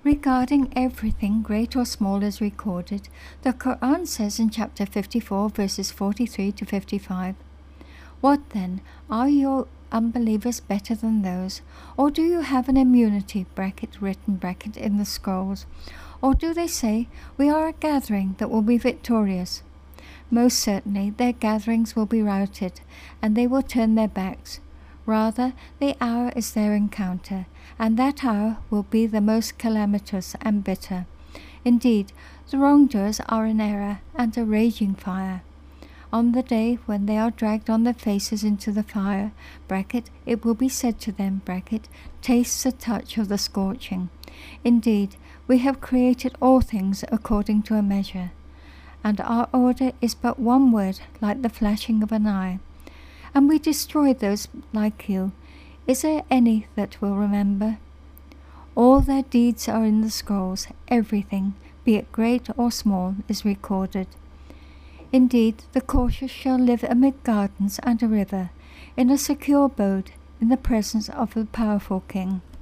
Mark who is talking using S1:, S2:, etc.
S1: Regarding everything, great or small, is recorded. The Quran says in chapter 54, verses 43 to 55, "What then? Are your unbelievers better than those? Or do you have an immunity (written) in the scrolls? Or do they say, we are a gathering that will be victorious? Most certainly their gatherings will be routed, and they will turn their backs. Rather, the hour is their encounter, and that hour will be the most calamitous and bitter. Indeed, the wrongdoers are in error and a raging fire. On the day when they are dragged on their faces into the fire, it will be said to them, taste the touch of the scorching. Indeed, we have created all things according to a measure, and our order is but one word, like the flashing of an eye. And we destroyed those like you. Is there any that will remember? All their deeds are in the scrolls. Everything, be it great or small, is recorded. Indeed, the cautious shall live amid gardens and a river, in a secure abode, in the presence of the powerful king.